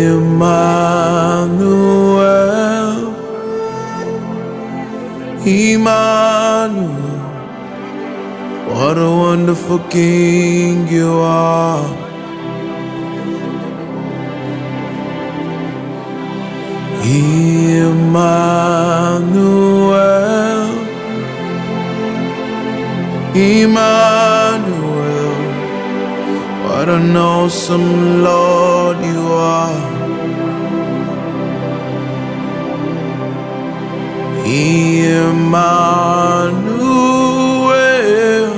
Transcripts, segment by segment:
Emmanuel, Emmanuel, what a wonderful King you are. Emmanuel, Emmanuel, what an awesome Lord you are. Emmanuel,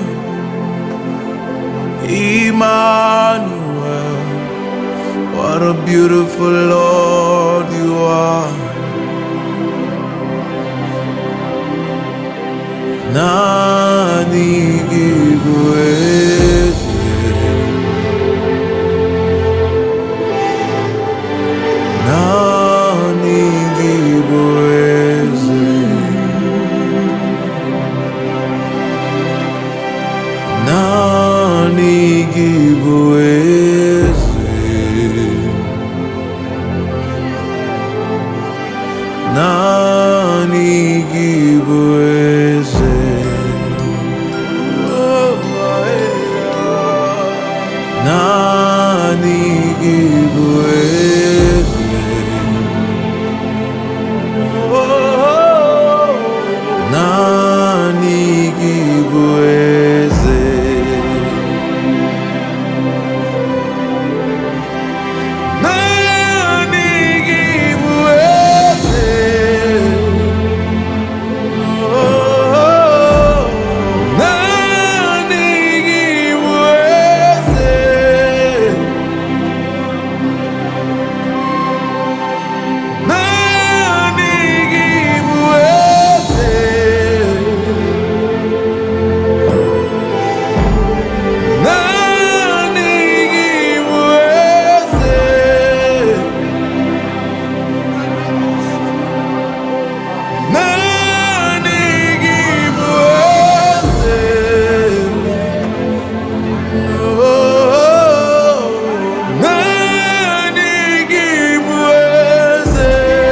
Emmanuel, what a beautiful Lord you are. Nani gibweze, Nani gibweze, Nani gibweze, Nani gibweze. Nani gibweze, Nani gibweze, Nani gibweze, Nani gibweze, Nani gibweze, Nani gibweze, Nani gibweze, oh, Nani gibweze.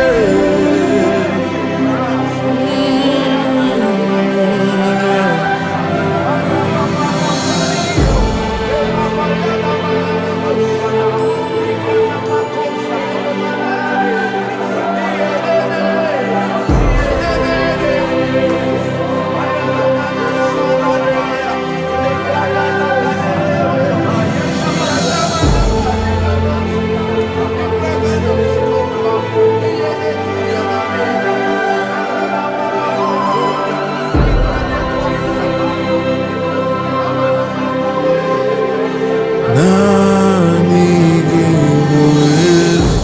Nani gibweze,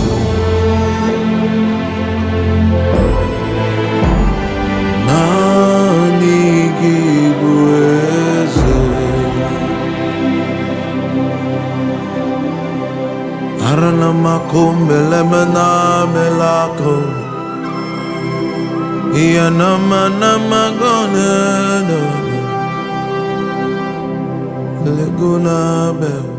Nani gibweze, Arana makumbe lemena melako, Iana mana magone, Leguna be.